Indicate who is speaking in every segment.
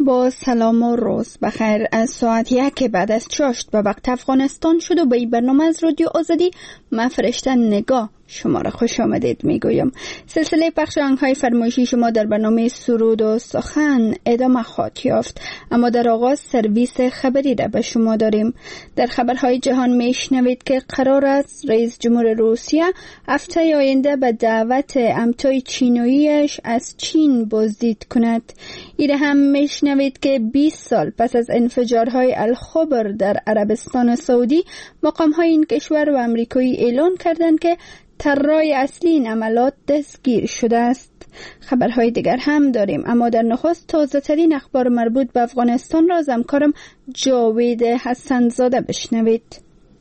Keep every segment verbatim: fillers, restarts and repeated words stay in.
Speaker 1: با سلام و روز بخیر. از ساعت یک بعد از چاشت به وقت افغانستان شد و به این برنامه از رادیو آزادی من فرشته نگاه شما را خوش آمدید میگویم. سلسله پخش آهنگ‌های فرمایشی شما در برنامه سرود و سخن ادامه خواهد یافت، اما در آغاز سرویس خبری را به شما داریم. در خبرهای جهان میشنوید که قرار است رئیس جمهور روسیه هفته آینده به دعوت امتای چینویش از چین بازدید کند. ایره هم میشنوید که بیست سال پس از انفجارهای الخبر در عربستان سعودی، مقام‌های این کشور و امریکایی اعلان کردند که طراح اصلی این عملات دستگیر شده است. خبرهای دیگر هم داریم، اما در نخست تازه ترین اخبار مربوط به افغانستان را از همکارم جاوید حسن‌زاده بشنوید.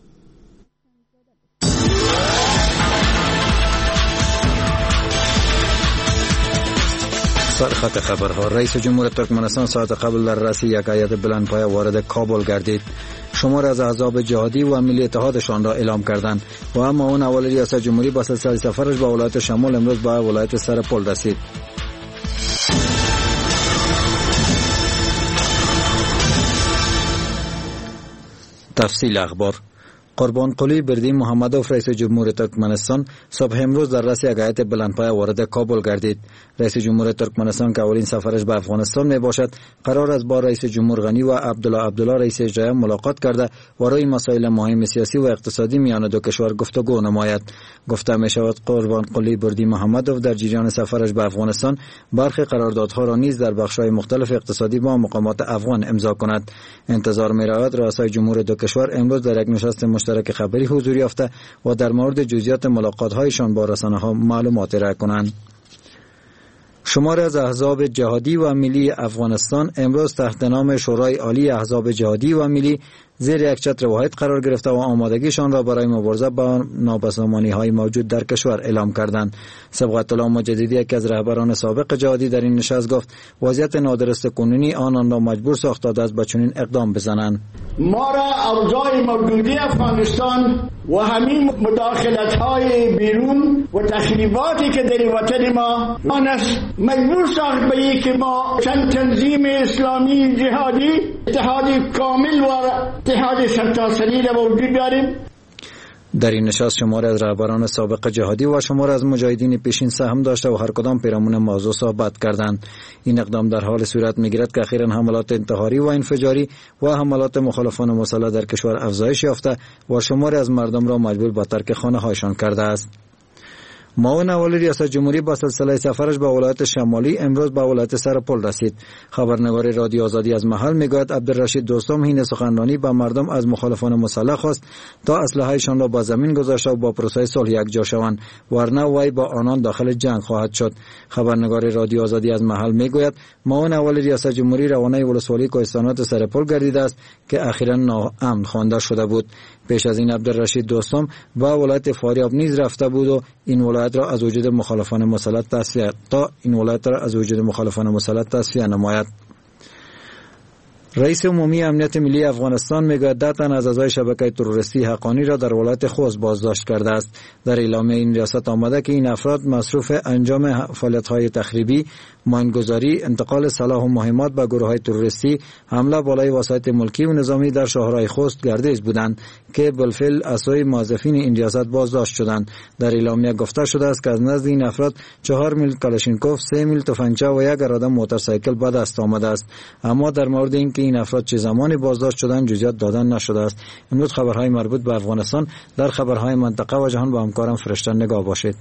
Speaker 2: سرخط خبرها. رئیس جمهور ترکمنستان ساعت قبل در رأسی یک هیئت بلندپایه وارد کابل گردید. شمار از احزاب جهادی و ملی اتحادشان را اعلام کردند و اما اون اول ریاست جمهوری با سلسله سفرش به ولایت شمال امروز به ولایت سرپل رسید. تفصیل اخبار. قربان قلی بردی محمدوف رئیس جمهور ترکمنستان صبح امروز در رأس یک هیئت بلندپایه وارد کابل گردید. رئیس جمهور ترکمنستان که اولین سفرش به افغانستان می باشد، قرار است با رئیس جمهور غنی و عبدالله عبدالله رئیس اجرایی ملاقات کرده و روی مسائل مهم سیاسی و اقتصادی میان دو کشور گفتگو نماید. گفته می شود قربان قلی بردی محمدوف در جریان سفرش به افغانستان برخی قراردادها را نیز در بخش‌های مختلف اقتصادی با مقامات افغان امضا کند. انتظار می رود رؤسای جمهور دو کشور امروز در یک نشست مشترک خبری حضور یافته و در مورد جزئیات ملاقات‌هایشان با رسانه‌ها معلومات ارائه کنند. شمار از احزاب جهادی و ملی افغانستان امروز تحت نام شورای عالی احزاب جهادی و ملی زیر یک چتر واحد قرار گرفته و آمادگیشان را برای مبارزه با نابسامانی‌های موجود در کشور اعلام کردند. صبغت الله مجددی که از رهبران سابق جهادی در این نشست گفت وضعیت نادرست کنونی آنان را مجبور ساخته است به چنین اقدام بزنند.
Speaker 3: ما را اوضاع موجودی افغانستان و همین مداخلت‌های بیرون و تخریباتی که در وطن ما آن است مجبور ساخت به اینکه ما چند تنظیم اسلامی جهادی اتحادی کامل و اتحاد سرتاسری را وجود داریم.
Speaker 2: در این نشست شمار از رهبران سابق جهادی و شمار از مجاهدین پیشین سهم داشته و هر کدام پیرامون موضوع صحبت کردند. این اقدام در حال صورت می‌گیرد که اخیراً حملات انتحاری و انفجاری و حملات مخالفان مسلح در کشور افزایش یافته و شمار از مردم را مجبور به ترک خانه‌هایشان کرده است. معاون اول ریاست جمهوری با سلسله سفرش به ولایت شمالی امروز به ولایت سرپل رسید. خبرنگار رادیو آزادی از محل میگوید عبدالرشید دوستم حین سخنرانی به مردم از مخالفان مسلح خواست تا اسلحه‌شان را با زمین گذاشته و با پروسه صلح یکجا شوند، ورنه وی با آنان داخل جنگ خواهد شد. خبرنگار رادیو آزادی از محل میگوید معاون اول ریاست جمهوری روانه ولسوالی کوهستانات سرپل گردیده است که اخیراً ناامن خوانده شده بود. پیش از این عبدالرشید دوستم به ولایت فاریاب نیز رفته بود و این ولایت را از وجود مخالفان مسلح تصفیه تا این ولایت را از وجود مخالفان مسلح تصفیه نماید. رئیس عمومی امنیت ملی افغانستان میگوید ده تن از اعضای شبکه تروریستی حقانی را در ولایت خوست بازداشت کرده است. در اعلامیه این ریاست آمده که این افراد مصروف انجام فعالیت‌های تخریبی، ماینگذاری، انتقال سلاح و مهمات به گروه‌های تروریستی، حمله بالای وسایط ملکی و نظامی در شهرهای خوست گردش بودند که بالفعل از سوی موظفین این ریاست بازداشت شدند. در اعلامیه گفته شده است که از نزد این افراد چهار میل کلاشینکوف، سه میل تفنگچه و یک اراده موتورسایکل به دست آمده است، اما در مورد اینکه این افراد چه زمانی بازداشت شدند جزئیات دادن نشده است. امروز خبرهای مربوط به افغانستان در خبرهای منطقه و جهان با همکارم فرشته نگاه باشید.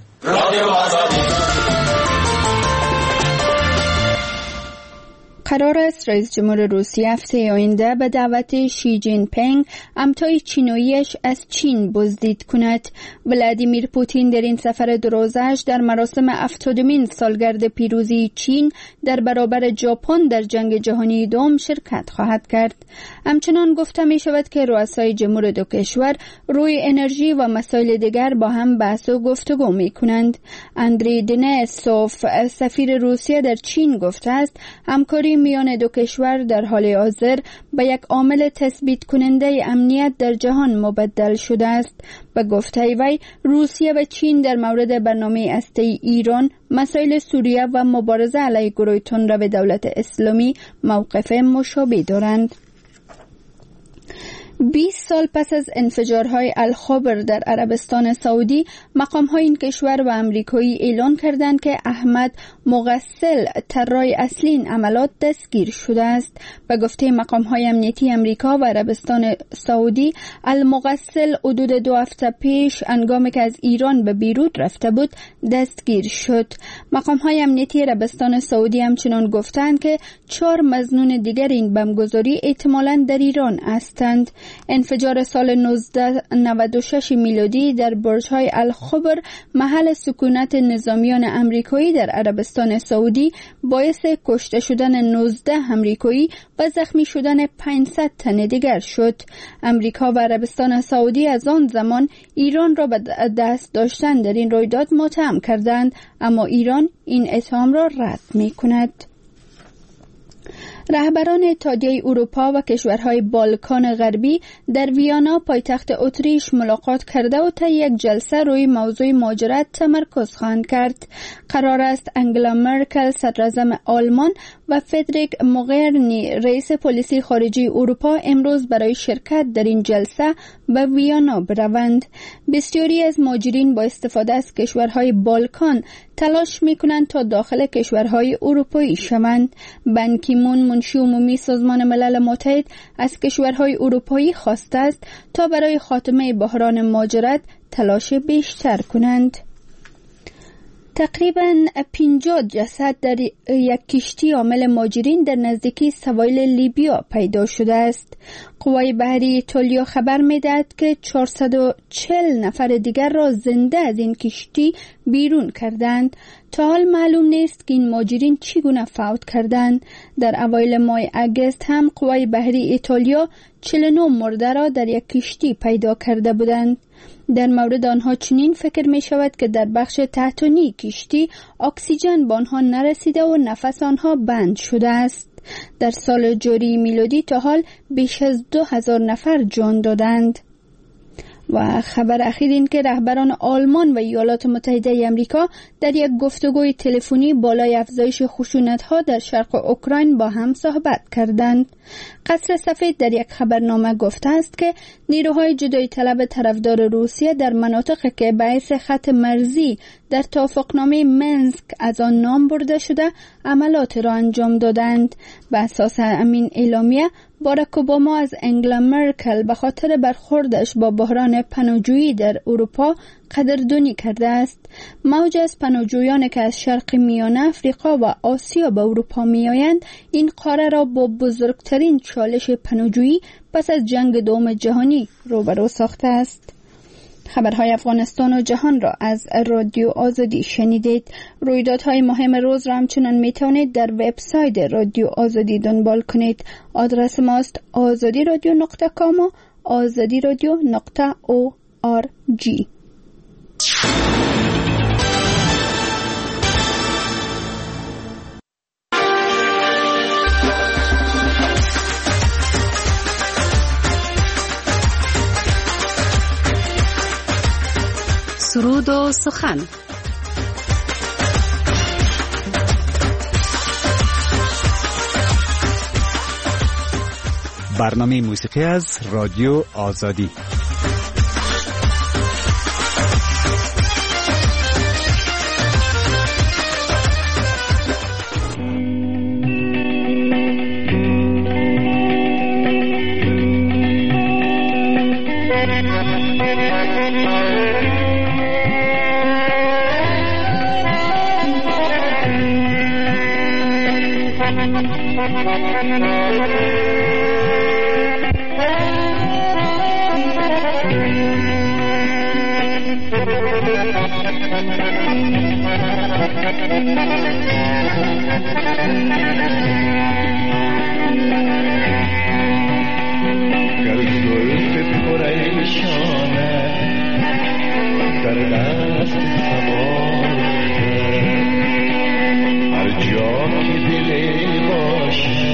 Speaker 1: قرار است رئیس جمهور روسیه هفته آینده به دعوت شی جین پینگ همتای چینویش از چین بازدید کند. ولادیمیر پوتین در این سفر دو روزه‌اش در مراسم هفتادمین سالگرد پیروزی چین در برابر ژاپن در جنگ جهانی دوم شرکت خواهد کرد. همچنان گفته می شود که رؤسای جمهور دو کشور روی انرژی و مسائل دیگر با هم بحث و گفتگو می کنند. اندری دنیسوف سفیر روسیه در چین گفته است همکاری میان دو کشور در حال حاضر به یک عامل تثبیت کننده امنیت در جهان مبدل شده است. به گفته وی، روسیه و چین در مورد برنامه هسته‌ای ایران، مسائل سوریه و مبارزه علیه گروه تندرو دولت اسلامی موقف مشابه دارند. بیست سال پس از انفجارهای الخبر در عربستان سعودی، مقام‌های این کشور و امریکایی اعلان کردند که احمد مغسل، طراح اصلی این عملات، دستگیر شده است. به گفته مقام‌های امنیتی امریکا و عربستان سعودی، المغسل حدود دو هفته پیش هنگامی که از ایران به بیروت رفته بود دستگیر شد. مقام‌های امنیتی عربستان سعودی همچنان گفتند که چهار مظنون دیگر این بمبگذاری احتمالاً در ایران هستند. انفجار سال نوزده نود و شش میلادی در برج‌های الخبر، محل سکونت نظامیان امریکایی در عربستان سعودی، باعث کشته شدن نوزده امریکایی و زخمی شدن پانصد تن دیگر شد. امریکا و عربستان سعودی از آن زمان ایران را به دست داشتن در این رویداد متهم کردند، اما ایران این اتهام را رد می‌کند. رهبران اتحادیه اروپا و کشورهای بالکان غربی در ویانا پایتخت اتریش ملاقات کرده و طی یک جلسه روی موضوع مهاجرت تمرکز خواهند کرد. قرار است انگلا مرکل صدراعظم آلمان و فدریک موغرینی رئیس پلیسی خارجی اروپا امروز برای شرکت در این جلسه به ویانا بروند. بسیاری از مهاجرین با استفاده از کشورهای بالکان تلاش می‌کنند تا داخل کشورهای اروپایی شوند. بن کی مون، منشی عمومی سازمان ملل متحد، از کشورهای اروپایی خواسته است تا برای خاتمه بحران مهاجرت تلاش بیشتر کنند. تقریباً پنجاه جسد در یک کشتی حامل مهاجرین در نزدیکی سواحل لیبیا پیدا شده است. قوای بحری ایتالیا خبر می‌دهد که چهارصد و چهل نفر دیگر را زنده از این کشتی بیرون کردند. تا حال معلوم نیست که این مهاجرین چگونه فوت کردند. در اوایل ماه اگست هم قوای بحری ایتالیا چهل و نه مرده را در یک کشتی پیدا کرده بودند. در مورد آنها چنین فکر می شود که در بخش تحتانی کشتی اکسیژن به آنها نرسیده و نفس آنها بند شده است. در سال جاری میلادی تا حال بیش از دو هزار نفر جان دادند. و خبر اخیر این که رهبران آلمان و ایالات متحده آمریکا در یک گفتگوی تلفنی بالای افزایش خشونت‌ها در شرق اوکراین با هم صحبت کردند. قصر سفید در یک خبرنامه گفته است که نیروهای جدایی طلب طرفدار روسیه در مناطقی که باعث خط مرزی در توافقنامه منسک از آن نام برده شده عملات را انجام دادند. بر اساس همین اعلامیه، باراک اوباما از انگلا مرکل به خاطر برخوردش با بحران پناهجویی در اروپا قدردانی کرده است. موج از پناهجویان که از شرق میانه، افریقا و آسیا به اروپا میآیند این قاره را با بزرگترین چالش پناهجویی پس از جنگ دوم جهانی روبرو ساخته است. خبرهای افغانستان و جهان را از رادیو آزادی شنیدید. رویدادهای مهم روز را همچنان می توانید در وبسایت رادیو آزادی دنبال کنید. آدرس ماست آزادی رادیو نقطه کام و آزادی رادیو نقطه او آر جی.
Speaker 4: سرود و سخن.
Speaker 5: برنامه موسیقی از رادیو آزادی.
Speaker 6: هر جا که دلی باشه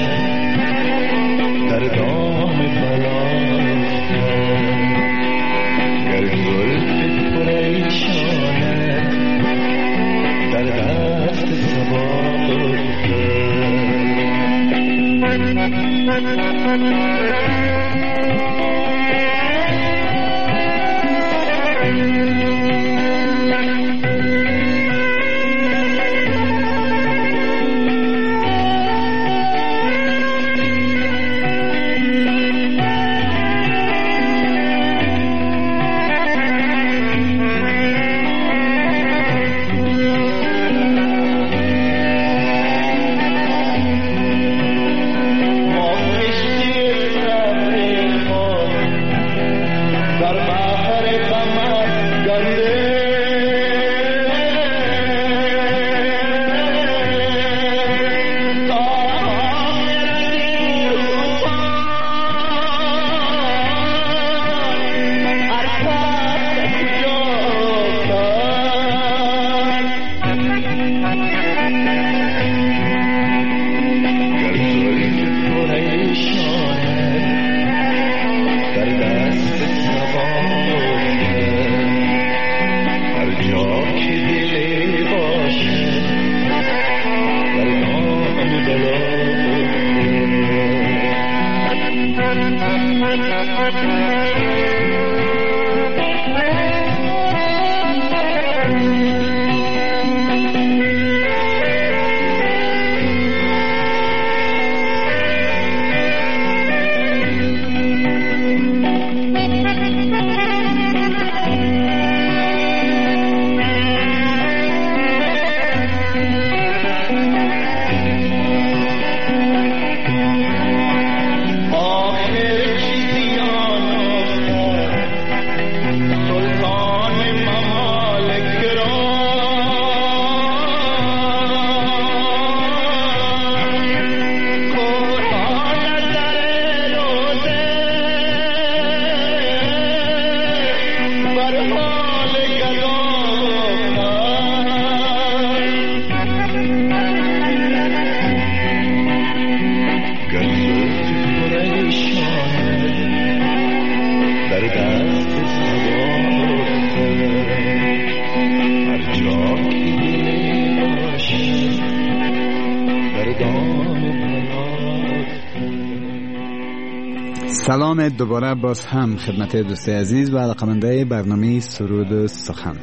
Speaker 5: سلام دوباره باز هم خدمت دوست عزیز و علاقه‌مندای برنامه سرود و سخن.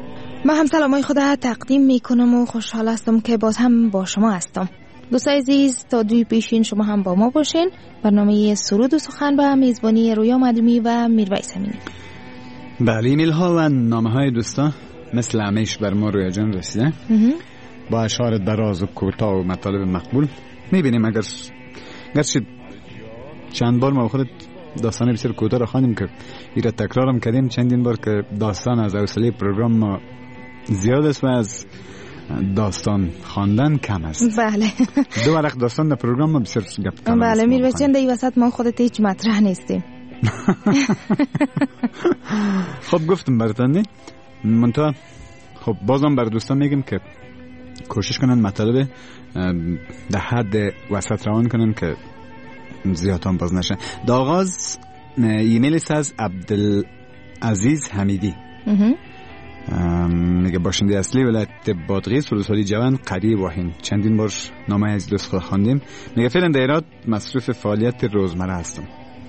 Speaker 4: من هم سلامای خدا تقدیم میکنم و خوشحال هستم که باز هم با شما هستم. دوست عزیز تا دوی پیشین شما هم با ما باشین. برنامه سرود و سخن به میزبانی رویا مدومی و میرویس امینی.
Speaker 5: بله، ایمیل ها و نامه های دوستا مثل همیشه بر ما رویا جان رسیده با اشعار دراز و کوتاه و مطالب مقبول. میبینیم اگر گرچه چند بار ما خودت داستان بسیار کوتاه را خواندیم که ایره تکرارم کردیم چندین بار که داستان از حوصله پروگرام ما زیاد است و از داستان خواندن کم است.
Speaker 4: بله.
Speaker 5: دو ورق داستان در پروگرام ما بسیار گپ کردیم.
Speaker 4: بله میرویس جان در این وسط ما خودت هیچ مطرح نیستیم.
Speaker 5: خب گفتم براتون منتها خب بازم بر دوستان میگم که کوشش کنن مطالب در حد وسط روان کنن که زیاد هم باز نشه. در آغاز ایمیل است از عبدالعزیز حمیدی. میگه باشنده اصلی ولایت بادغیس ولسوالی جوان قریه واهین. چندین بار نامه از دوست خود خواندیم. میگه فعلا در ایران مصروف فعالیت روزمره هستم.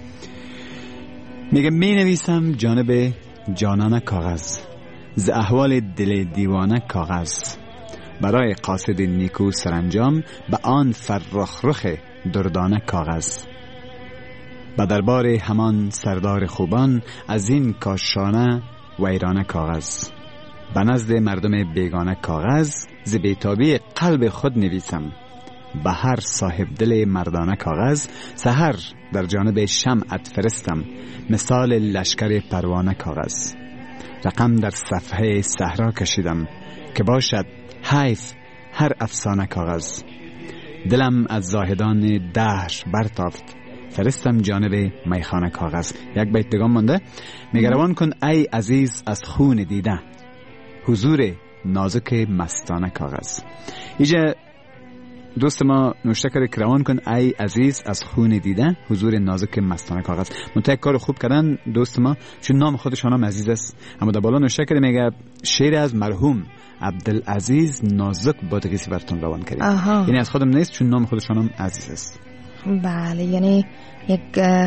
Speaker 5: میگه می نویسم جانب جانانه کاغذ، ز احوال دل دیوانه کاغذ، برای قاصد نیکو سرانجام به آن فرخ رخ دردانه کاغذ، به دربار همان سردار خوبان از این کاشانه ویرانه کاغذ، به نزد مردم بیگانه کاغذ، ز بیتابی قلب خود نویسم، به هر صاحب دل مردانه کاغذ، سحر در جانب شمعت فرستم، مثال لشکر پروانه کاغذ، رقم در صفحه صحرا کشیدم که باشد حیف هر افسانه کاغذ، دلم از زاهدان دهر برتافت، فرستم جانب میخانه کاغذ. یک بیت دیگه مونده، میگه روان کن ای عزیز از خون دیده، حضور نازک مستانه کاغذ. اینجا دوست ما نوشته کرده که روان کن ای عزیز از خون دیده، حضور نازک مستانه کاغذ. منتها کار خوب کردن دوست ما، چون نام خودشان هم عزیز است، اما در بالا نوشته کرده میگه شعر از مرحوم عبدالعزیز نازک بادغیسی براتون روان کردیم. یعنی از خودم نیست، چون نام خودشان هم عزیز است.
Speaker 4: بله، یعنی یک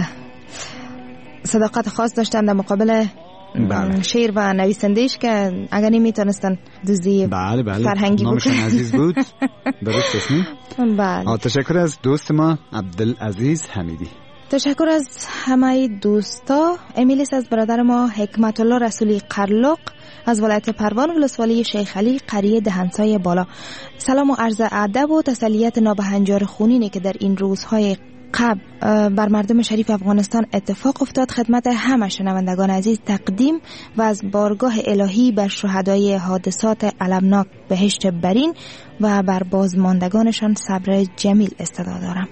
Speaker 4: صداقت خاص داشتن در مقابل بله. شعر و نویسندهش که اگر نمیتونستن دوزی
Speaker 5: بله بله
Speaker 4: فرهنگی بود.
Speaker 5: نامشان عزیز بود. درست اسمی؟
Speaker 4: بله.
Speaker 5: تشکر از دوست ما عبدالعزیز حمیدی.
Speaker 4: تشکر از همه دوستا. امیلیس از برادر ما حکمت الله رسولی قرلق از ولایت پروان ولسوالی شیخ علی قریه دهنسای بالا. سلام و عرض ادب و تسلیت نابهنجار خونینی که در این روزهای قبل بر مردم شریف افغانستان اتفاق افتاد خدمت همه شنوندگان عزیز تقدیم و از بارگاه الهی بر شهدای حادثات المناک بهشت برین و بر بازماندگانشان صبر جمیل استدا دارم.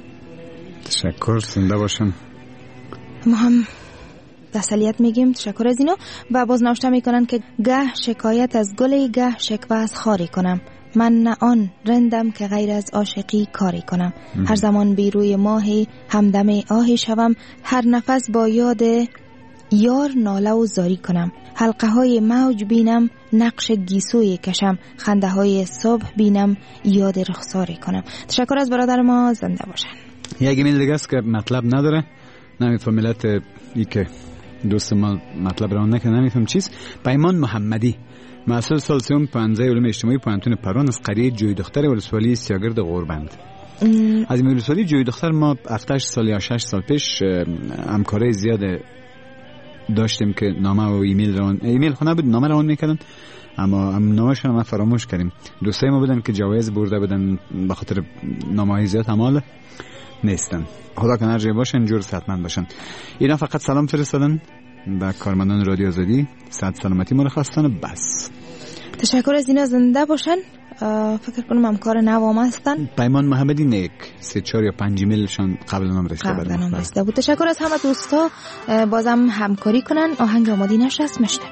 Speaker 5: تشکر، زنده باشن.
Speaker 4: ما هم تسلیت میگیم، تشکر از اینا. و باز نوشته میکنن که گه شکایت از گلی، گه شکوه از خاری کنم. من نه آن رندم که غیر از عاشقی کاری کنم. ام. هر زمان بیروی ماهی همدم آهی شوم، هر نفس با یاد یار ناله و زاری کنم. حلقه های موج بینم، نقش گیسوی کشم، خنده های صبح بینم، یاد رخساری کنم. تشکر از برادر ما، زنده باشن.
Speaker 5: یک ایمیل دیگه است که مطلب نداره، نمیفهم ملت ای که دوست ما مطلب را نکنه، نمیفهم چیز. پیمان محمدی، مسئول سال سوم پانزده علوم اجتماعی پوهنتون پروان از قریه جوی دختر ولسوالی سیاگرد غوربند. از این ولسوالی جوی دختر ما هفت سال یا شش سال پیش همکاری زیاد داشتیم که نامه و ایمیل روان ایمیل خونه بود، نامه روان میکردن، اما نامه‌شون ما فراموش کردیم. دوستای ما بودن که جوایز برده بودن، به خاطر نامه‌های زیاد همال نیستن. خدا کنه هر باشن، جور صحتمند باشن. اینا فقط سلام فرستادن و کارمندان رادیو آزادی صحت سلامتی ما رو خواستن. بس
Speaker 4: تشکر از اینا، زنده باشن. فکر کنم همکار نوام هستن.
Speaker 5: پیمان محمدی نیک سه چهار یا پنج ایمیلشان قبل نام رسیده بود.
Speaker 4: قبل نام رسیده بود. تشکر از همه دوستا، بازم همکاری کنن. آهنگ آماده نشست، مشتری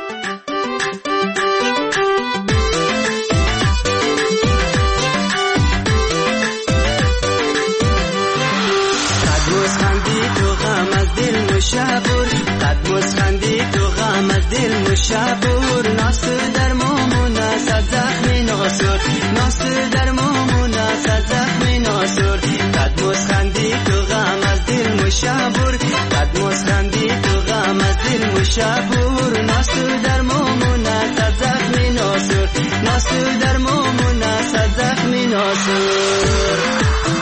Speaker 6: مشابور قد مسخندی تو غم از دل مشابور ناصر در مومونا صد زخمی ناصر ناصر در مومونا صد زخمی ناصر قد مسخندی تو غم از دل مشابور قد مسخندی تو غم از دل مشابور ناصر در مومونا صد زخمی ناصر ناصر در مومونا صد زخمی ناصر.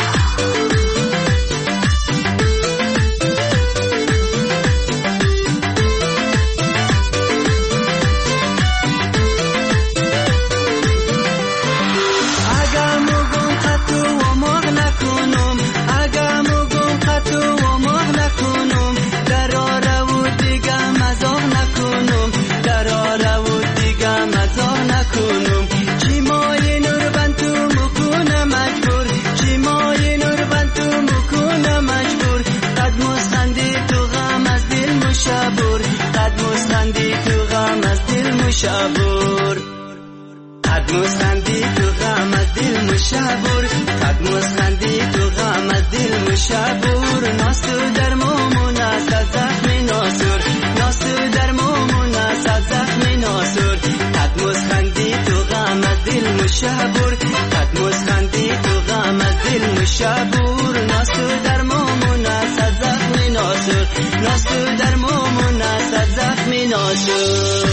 Speaker 6: مشابور قد مسخندی تو غم از دل مشابور قد مسخندی تو غم از دل مشابور ناصر در مومونا صد زخمی ناصر ناصر در مومونا صد زخمی ناصر قد مسخندی تو غم از دل مشابور قد مسخندی تو غم از دل مشابور ناصر در مومونا صد زخمی ناصر ناصر در مومونا صد زخمی ناصر.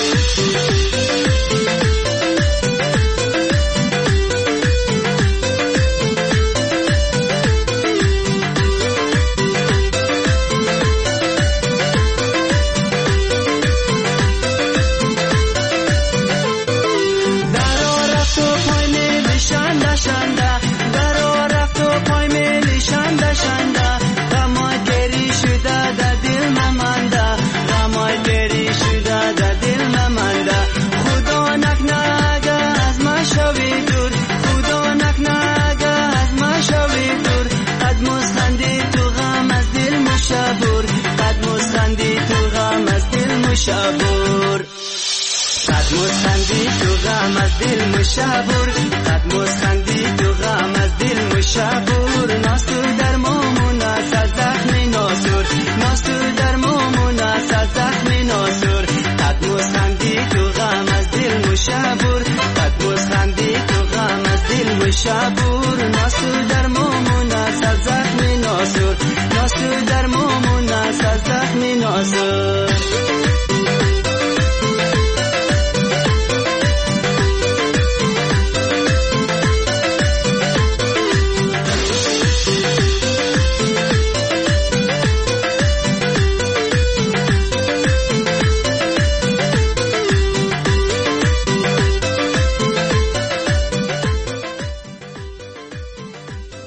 Speaker 6: مشابور قد مسخندی تو غم از دل مشابور قد مسخندی تو غم از دل مشابور ناصر در مومونا صد زخمی ناصر ناصر در مومونا صد زخمی ناصر قد مسخندی تو غم از دل مشابور قد مسخندی تو غم از دل مشابور ناصر در مومونا صد زخمی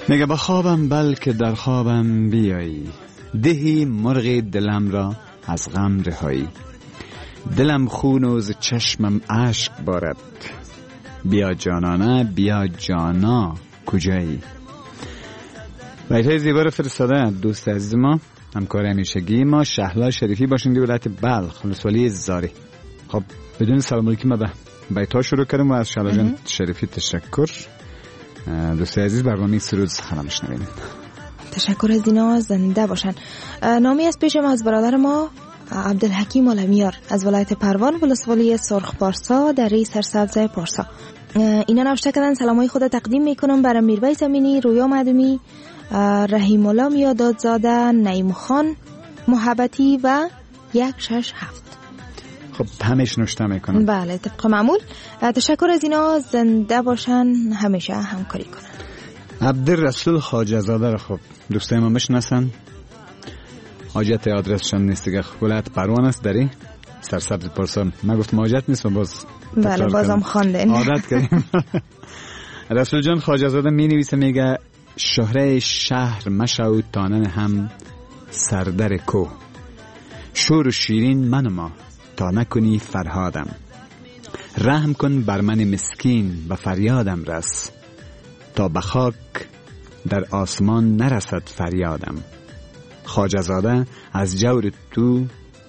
Speaker 5: میگه با خوابم بلکه در خوابم بیایی، دهی مرغ دلم را از غم رهایی. دلم خون و ز چشمم اشک بارد، بیا جانانه بیا جانا کجایی. بیتای زیبا رو فرستاده دوست عزیز ما، همکار همیشگی ما شهلا شریفی باشند ولایت بلخ ولسوالی زاری. خب بدون سلام علیکم ما به بیتا شروع کردیم و از شهلا جان شریفی تشکر. دوست عزیز برنامه سرود سخن میشنویم.
Speaker 4: تشکر از اینا، زنده باشن. نامی از پیشم از برادر ما عبدالحکیم علمیار از ولایت پروان ولسوالی سرخ پارسا دره سرسبز پارسا. اینا نوشته کردن سلامای خود تقدیم میکنم برای میربای زمینی، رویا معدومی، رحیم الله میادادزاده، نعیم خان محبتی و یک شش هفت.
Speaker 5: خب همش نوشته میکنم.
Speaker 4: بله طبق معمول. تشکر از اینا، زنده باشن، همیشه همکاری کنن.
Speaker 5: عبدالرسول خواجه زاده را خب دوستای ما میشناسن، حاجت آدرسشان نیست دیگه، ولایت پروان است دری سرسبز پارسا. من گفتم حاجت نیست و باز
Speaker 4: بله بازم خواندن
Speaker 5: عادت کردیم. رسول جان خواجه زاده می نویسه، میگه شهره شهر مشو تانن هم سردر کو، شور و شیرین من ما تا نکنی فرهادم، رحم کن بر من مسکین و فریادم رس، تا به خاک در آسمان نرسد فریادم. خواجه زاده از جور تو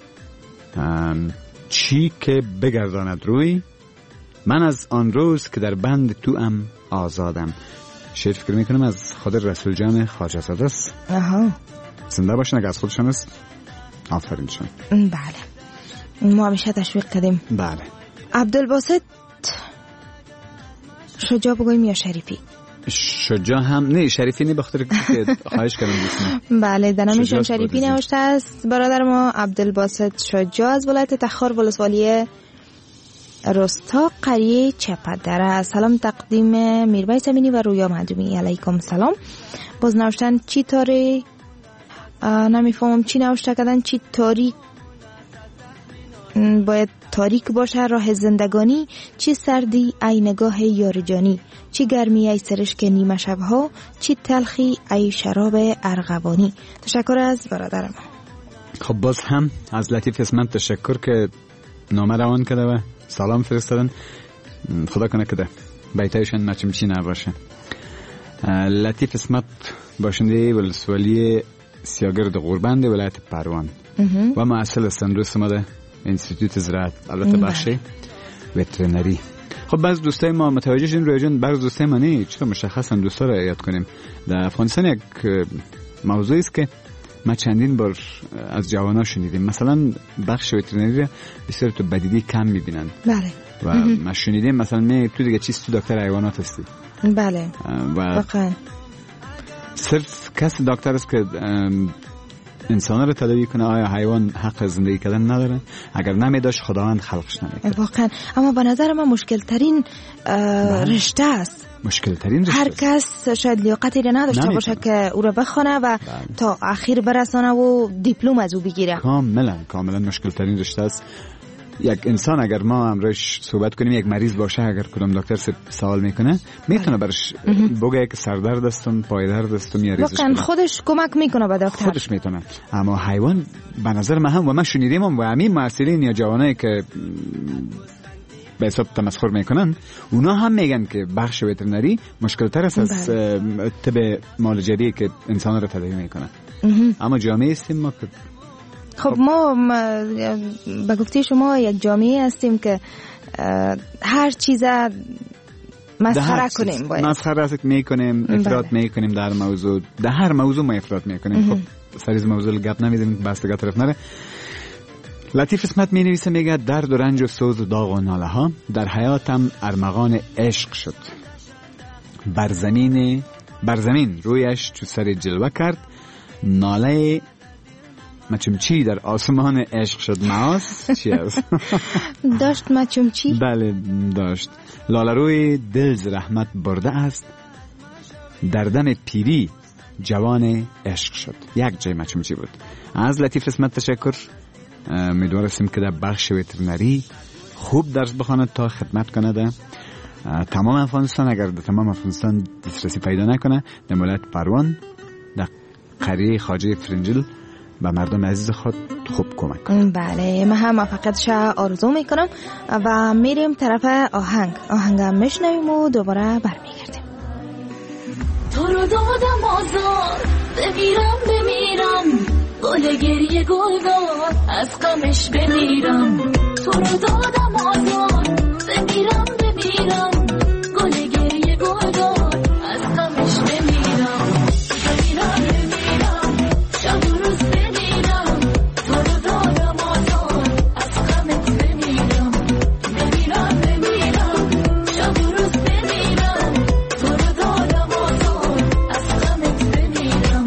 Speaker 5: چی که بگرداند روی، من از آن روز که در بند تو ام آزادم. شعر فکر میکنم از خود رسول جان خواجه زاده است.
Speaker 4: آها
Speaker 5: زنده باشن اگه از خودشان است. آفرین شون.
Speaker 4: بله ما همیشه تشویق کردیم.
Speaker 5: بله.
Speaker 4: عبدالباسط شجاع بگویم یا شریفی؟
Speaker 5: شجاع هم نه، شریفی نه، بخاطر که خواهش کردم دوستان.
Speaker 4: بله دنامیشون شریفی نوشته است برادر ما عبدالباسط شجاع از ولایت تخار ولسوالی رستا قریه چپدره. سلام تقدیم میربای زمینی و رویا معدومی. علیکم سلام. باز نوشتن چی طوری نمیفهمم چی نوشته کردن، چی طوری باید تاریک باشه راه زندگانی، چی سردی ای نگاه یار جانی، چی گرمی ای سرشک نیمه شبها، چی تلخی ای شراب ارغوانی. تشکر از برادر ما.
Speaker 5: خب باز هم از لطیف اسمت تشکر که نامه روان کرده و سلام فرستادن. خدا کنه که بیتایشان مچمچی نباشه. لطیف اسمت باشنده ولسوالی سیاگرد غوربند ولایت پروان و معسل هستند. دوست ما ده انستیتوت زراعت البته بخش وترنری. خب بعض دوستای ما متوجه شدیم روی جان، بعض دوستای ما نه چرا مشخصا دوستا رو یاد کنیم. در افغانستان یک موضوعی است که ما چندین بار از جوانا شنیدیم، مثلا بخش وترنری بسیار تو بدیدی کم میبینن.
Speaker 4: بله.
Speaker 5: و ما شنیدیم مثلا می تو دیگه چیز تو دکتر حیوانات هستی.
Speaker 4: بله.
Speaker 5: و
Speaker 4: واقعا
Speaker 5: صرف کس دکتر است که انسان رو تداوی کنه. آیا حیوان حق زندگی کردن نداره؟ اگر نمی داشت خداوند خلقش نمیکرد.
Speaker 4: واقعا اما به نظر من مشکل ترین رشته است.
Speaker 5: مشکل ترین رشته.
Speaker 4: هر کس شاید لیاقتی را نداشته باشه که او را بخونه و بله. تا آخر برسانه و دیپلم از او بگیره.
Speaker 5: کاملا کاملا مشکل ترین رشته است. یک انسان اگر ما امروز صحبت کنیم، یک مریض باشه، اگر کدام دکتر سوال میکنه میتونه برش بگه که سردرد هستم، پای درد هستم یا ریزش
Speaker 4: کنه. خودش کمک میکنه به دکتر.
Speaker 5: خودش میتونه. اما حیوان به نظر من هم و من شنیدیم و همین معسلین یا جوانایی که به حساب تمسخر میکنن اونا هم میگن که بخش وترنری مشکل تر است از طب معالجه‌ای که انسان رو تداوی میکنه. اما جامعه هستیم ما که
Speaker 4: خب ما به گفته شما یک جامعه هستیم که هر چیز مسخره کنیم، باید
Speaker 5: مسخره میکنیم، افراط میکنیم در موضوع، در هر موضوع ما افراط میکنیم. خب سریز موضوع گپ نمیدیم بستگاه طرف نره. لطیف اسمت می نویسه، میگه درد و رنج و سوز و داغ و ناله ها در حیاتم ارمغان عشق شد، بر زمین بر زمین رویش چو سر جلوه کرد، ناله مچمچی در آسمان عشق شد. معاص چی است؟
Speaker 4: داشت مچمچی؟
Speaker 5: بله داشت. لاله روی دل ز رحمت برده است، در دم پیری جوان عشق شد. یک جای مچمچی بود. از لطیف اسمت تشکر. امیدوارم که در بخش وترنری خوب درس بخواند تا خدمت کنه. تمام افغانستان اگر در تمام افغانستان دسترسی پیدا نکنه، در ملت پروان در قریه خواجه فرنجل به مردم عزیز خود خوب کمک کنه.
Speaker 4: بله، من هم موفقیتش آرزو میکنم و میریم طرف آهنگ آهنگ میشنویم و دوباره برمیگردیم.
Speaker 7: تو رو دادم آزار، بمیرم بمیرم، گل گریه گلدار از غمش بمیرم. تو رو دادم آزار، بمیرم بمیرم، گل گریه گلدار از غمش بمیرم. بمیرم بمیرم، شب و روز بمیرم، تو رو دادم آزار از غمت بمیرم. بمیرم بمیرم، شب و روز بمیرم، تو رو دادم آزار از غمت بمیرم.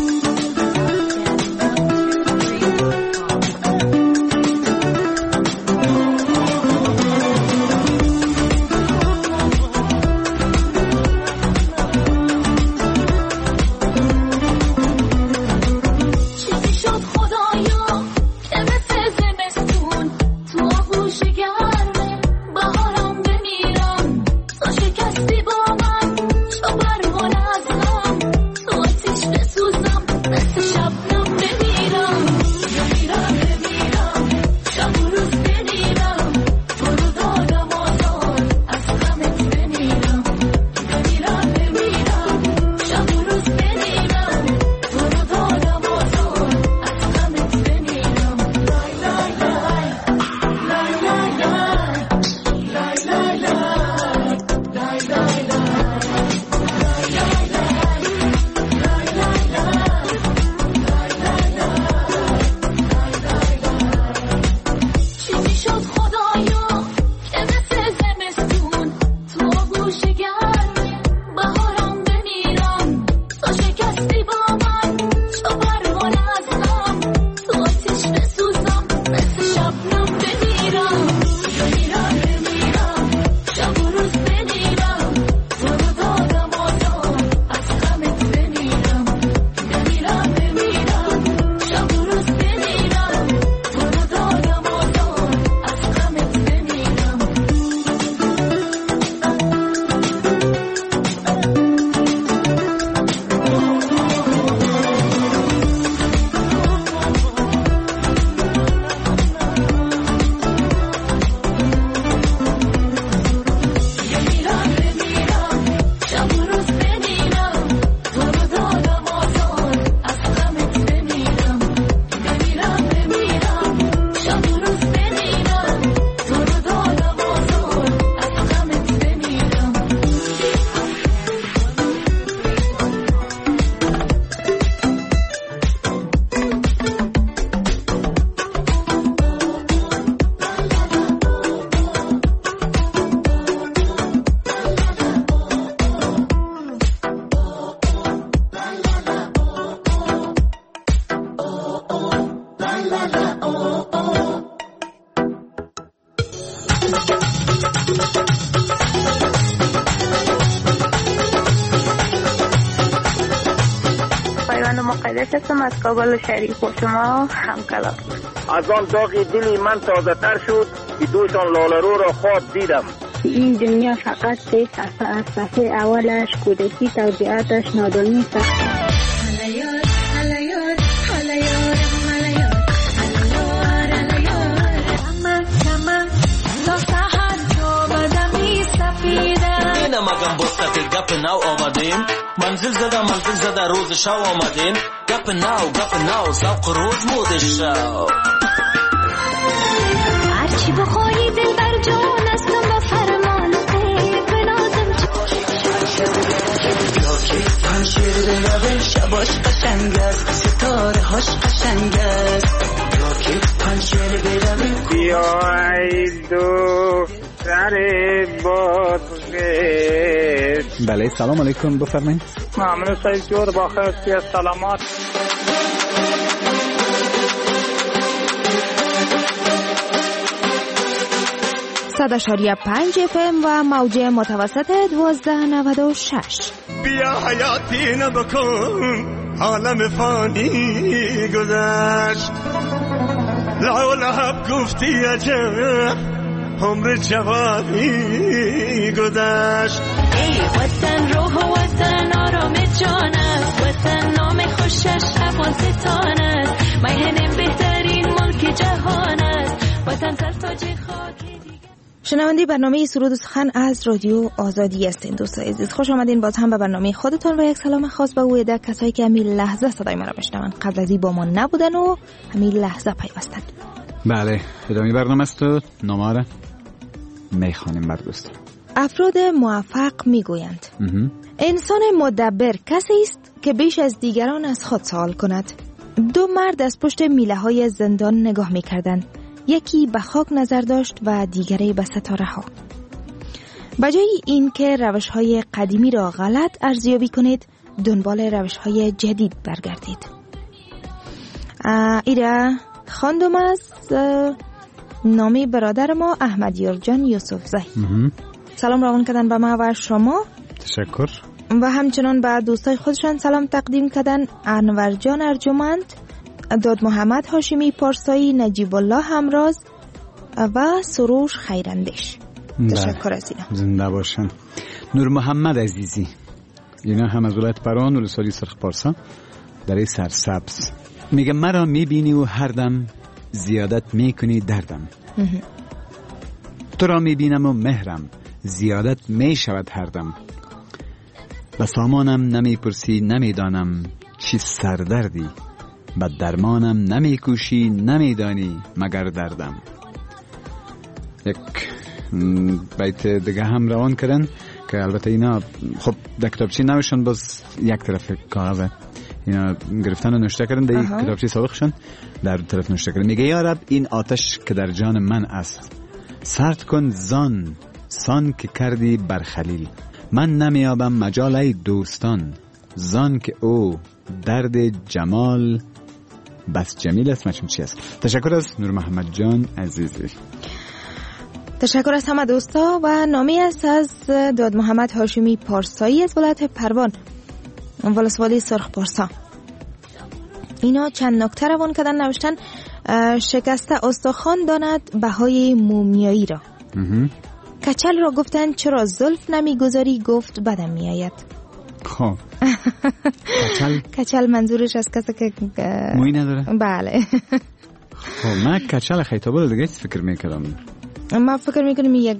Speaker 8: پیوند مقدس هستم از کابل شریف و شما همکلام.
Speaker 9: از آن داغ دلی من تازه تر شد که دوشان لالرو را خواب دیدم.
Speaker 8: این دنیا فقط سه صفحه از صفحه اولش کودکی، توضیحاتش نادانی است.
Speaker 10: مگم بستت گپ نو آمدیم، منزل زده منزل زده روز شو آمدیم، گپ نو گپ نو ذوق روز مود شو.
Speaker 7: هرچی بخواهی دل بر جان استم به فرمان بنازم
Speaker 6: یاکی پنشیر دلوه شباش قشنگ است، ستاره هاش قشنگ است. یاکی پنشیر دلوه
Speaker 9: بیای دو سر بادغیس.
Speaker 5: بله سلام علیکم، بفرمایید.
Speaker 9: ممنون سعید جور، با خیلی سلامات.
Speaker 4: صد اشاریه پنج اف ام و موج متوسط دوازده نود و شش.
Speaker 6: بیا حیاتی نبکن، عالم فانی گذشت. لعو لحب گفتی عجب،
Speaker 11: عمر جوانی گذشت.
Speaker 7: ای وطن روح و وطن آرام جان است، وطن نام خوشش افغانستان است، میهن بهترین ملک جهان است، وطن سرتاج خاک.
Speaker 4: شنونده برنامه سرود و سخن از رادیو آزادی هستین. دوستان عزیز خوش آمدین باز هم به برنامه خودتون و یک سلام خاص به اویده کسایی که همین لحظه صدای ما را بشنون، قبل از این با ما نبودن و همین لحظه پیوستن.
Speaker 5: بله ادامه برنامه است و نامه را میخوانیم بر دوستان.
Speaker 4: افراد موفق میگویند انسان مدبر کسی است که بیش از دیگران از خود سوال کند. دو مرد از پشت میله های زندان نگاه میکردند، یکی به خاک نظر داشت و دیگری به ستاره ها. بجای این که روش های قدیمی را غلط ارزیابی کنید، دنبال روش های جدید برگردید. ایره خواندم از نامی برادر ما احمد یارجان یوسف زی. سلام روان کردن به ما و شما.
Speaker 5: تشکر.
Speaker 4: و همچنان به دوستای خودشان سلام تقدیم کردن انور جان ارجمند، داد محمد هاشمی پارسایی، نجیب الله همراز و سروش خیراندیش. تشکر از اینا.
Speaker 5: زنده باشن. نور محمد عزیزی، اینا هم از ولایت پران و رسالی سرخ پارسا در سرسبز. میگه مرا میبینی و هر دم زیادت میکنی دردم، تو را میبینم و مهرم زیادت میشود هر دم، به سامانم نمیپرسی نمیدانم چی سردردی، به درمانم نمیکوشی نمیدانی مگر دردم. یک بیت دیگه هم روان کردن که البته اینا خب در کتابچه نوشتن، باز یک طرف کاغذه اینا گرفتن و نوشته کردن، در یک کتابچه سابقشون در طرف نوشته کردن. میگه یا رب این آتش که در جان من است، سرد کن زان سان که کردی بر خلیل، من نمیابم مجال ای دوستان، زان که او درد جمال بس جمیل است. مچم چی است؟ تشکر از نور محمد جان عزیزی.
Speaker 4: تشکر از همه دوستا. و نامی است از داد محمد هاشمی پارسایی از ولایت پروان، ولسوالی سرخ پارسا. اینا چند نکته روان کردن، نوشتن شکسته استخوان داند بهای مومیایی را. کچل را گفتن چرا زلف نمیگذاری، گفت بدم میآید.
Speaker 5: خب کچل
Speaker 4: کچل منظورش از کسی که
Speaker 5: موی نداره؟
Speaker 4: بله.
Speaker 5: خب من کچل خیطابه دیگه فکر میکردم.
Speaker 4: ما فکر میکنیم یک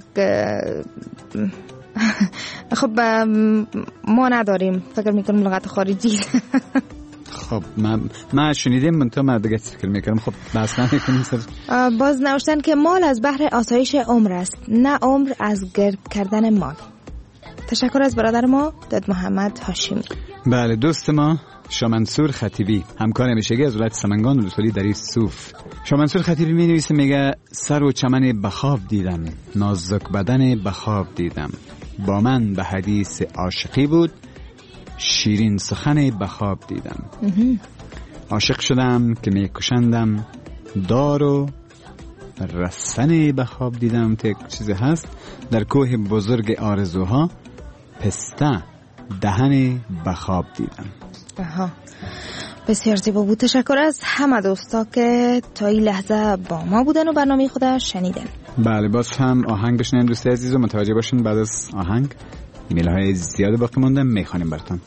Speaker 4: خب ما نداریم، فکر میکنیم لغت خارجی.
Speaker 5: خب من من شنیدم من تو من دیگه فکر میکردم. خب بس نمیکنیم سر.
Speaker 4: باز نوشتن که مال از بحر آسایش عمر است، نه عمر از گرد کردن مال. تشکر از برادر ما داد محمد هاشمی.
Speaker 5: بله دوست ما شامنصور خطیبی، همکار همیشگی از ولایت سمنگان و رسولی در صوف. شامنصور خطیبی می نویسه، میگه سر و چمن بخواب دیدم، نازک بدن بخواب دیدم، با من به حدیث عاشقی بود، شیرین سخن بخواب دیدم. عاشق شدم که می کشندم، دار و رسن بخواب دیدم. تا یک چیزی هست در کوه بزرگ آرزوها، پسته دهن بخواب دیدم.
Speaker 4: آها بسیار زیبا بود. تشکر از همه دوستا که تا این لحظه با ما بودن و برنامه خود شنیدن.
Speaker 5: بله باز هم آهنگ بشنین دوستی عزیز و متوجه باشین بعد از آهنگ ایمیل های زیاده باقی مونده میخوانیم براتون.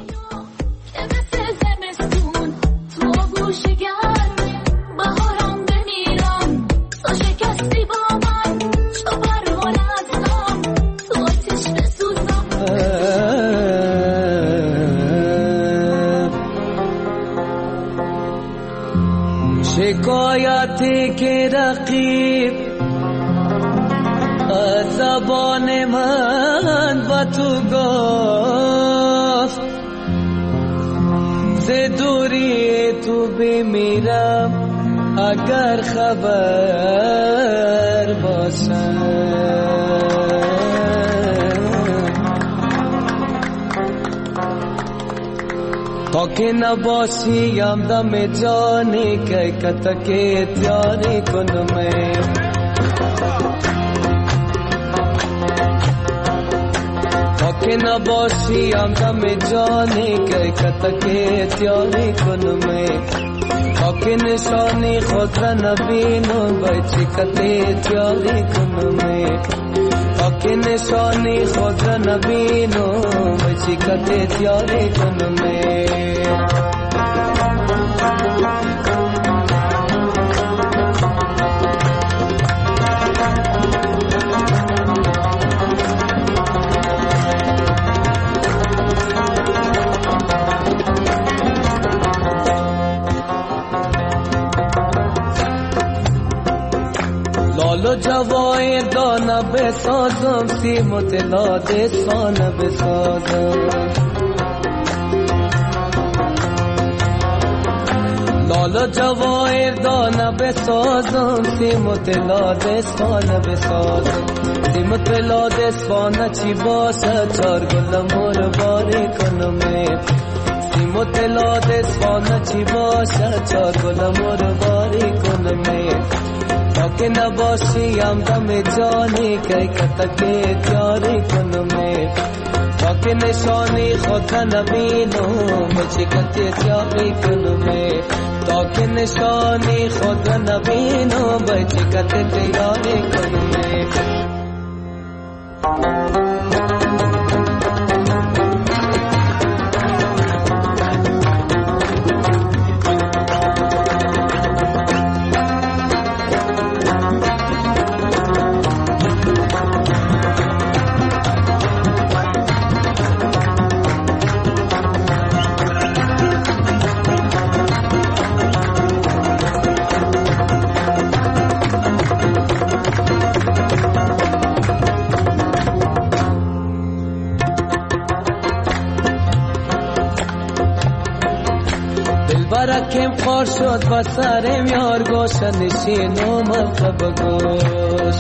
Speaker 6: شکایتی که رقیب از زبان من با تو گفت، ز دوری تو بمیرم اگر خبر باشم. تا که نباشیم دم جانی که کتا که تیاری کنم، تا که نباشیم دم جانی که کتا که تیاری کنم، تا
Speaker 12: تا که نشانی خود را نبینم باید چکتی تیاری کنم تا که نشانی خود را نبینم باید چکتی تیاری کنم لالو جوایر دانه بسازم سیم و طلا دستانه بسازم لالو جوایر دانه بسازم سیم و طلا دستانه بسازم سیم و طلا دستانه چی باشه چار گل مور باری کنم سیم و طلا دستانه چی باشه چار گل مور باری کنم تا که نباشی همدم جانی که کتکی تیاری کنم تا که نشانی خود نبینم چی کتی تیاری کنم تا که نشانی خود نبینم چی کتی تیاری کنم برکم خار شد با سرم یار گوش نشینو مرتب گوش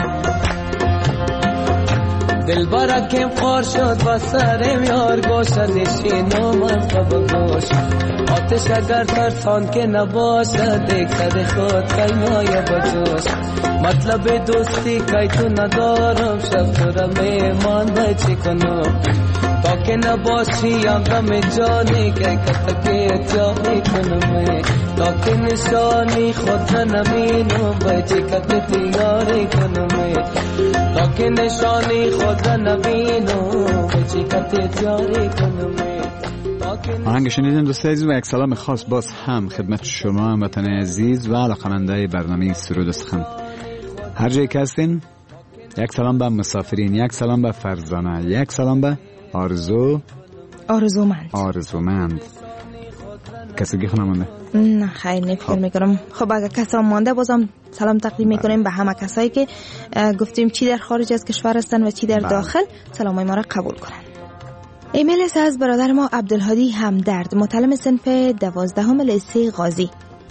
Speaker 12: دل برکم خار شد با سرم یار گوش نشینو مرتب گوش آتش اگر ترسان که نباشه دیگ سر خود کیمای بجوش مطلب دوستی که تو ندارم شب تو را میمان بچی کنم تا که نباشی همدم جانی که کتکی تیاری کنم تا که نشانی خود را نبینم بچی کت تیاری کنم تا که نشانی خود را نبینم بچی کت تیاری کنم.
Speaker 5: آهنگ شنیدین دوستای عزیز و یک سلام خاص باز هم خدمت شما وطن عزیز و علاقه‌مندای برنامه سرود و سخن هر جایی که هستین. یک سلام به مسافرین، یک سلام به فرزانه، یک سلام به آرزو
Speaker 4: آرزومند
Speaker 5: آرزومند کسی گیخ نمونده؟
Speaker 4: نه خیلی نفکر میکنم. خب اگر کسی هم مانده بازم سلام تقدیم میکنیم به همه کسایی که گفتیم چی در خارج از کشور هستن و چی در داخل سلامای ما را قبول کنن. ایمیل است از برادر ما عبدالهادی همدرد، متعلم صنف دوازدهم لیسه غازی.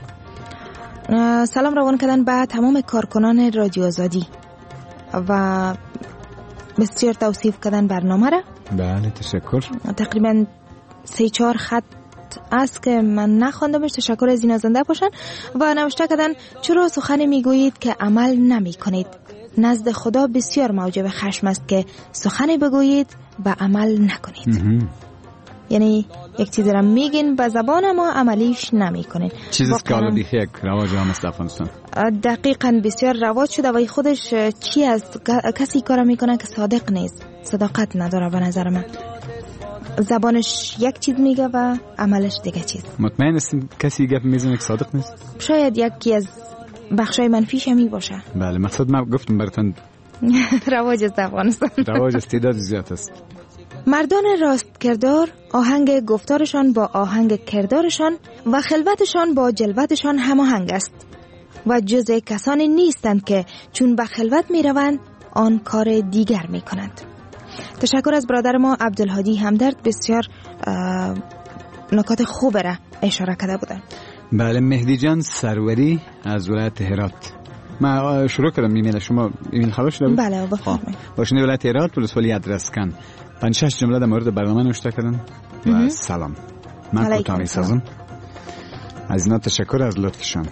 Speaker 4: سلام روان کردن به تمام کارکنان رادیو آزادی و بسیار توصیف کردن برنامه را.
Speaker 5: بله تشکر.
Speaker 4: تقریبا سه چهار خط است که من نخواندمش، تشکر از این نازنده باشن. و نوشته کردن چرا سخن میگویید که عمل نمی کنید؟ نزد خدا بسیار موجب خشم است که سخنی بگویید و عمل نکنید. یعنی یک چیزی را میگین به زبان ما عملیش نمی کنید.
Speaker 5: چیزی که حالا دیگه یک رواج هم است افغانستان.
Speaker 4: دقیقاً بسیار رواج شده و خودش چی است؟ کسی کار میکنه که صادق نیست، صداقت نداره به نظر من. زبانش یک چیز میگه و عملش دیگه چیز.
Speaker 5: مطمئن هستین کسی گپ میزنه که صادق نیست؟
Speaker 4: شاید یکی از بخشای منفیش همی باشه.
Speaker 5: بله مقصد من گفتم براتون
Speaker 4: رواج است افغانستان.
Speaker 5: رواج استعداد زیاد است.
Speaker 4: مردان راست کردار آهنگ گفتارشان با آهنگ کردارشان و خلوتشان با جلوتشان هماهنگ است و جز کسانی نیستند که چون به خلوت می روند آن کار دیگر می کنند. تشکر از برادر ما عبدالهادی همدرد، بسیار نکات خوب را اشاره کرده بودند.
Speaker 5: بله مهدی جان سروری از ولایت هرات. ما شروع کردم ایمیل شما ایمیل خلاص شده بود؟
Speaker 4: بله بفرمایید.
Speaker 5: باشنده ولایت هرات ولسوالی ادرسکن پنج شش جمله در مورد برنامه نوشته کردن و سلام. من کوتاه می‌سازم. از اینا تشکر از لطفشان.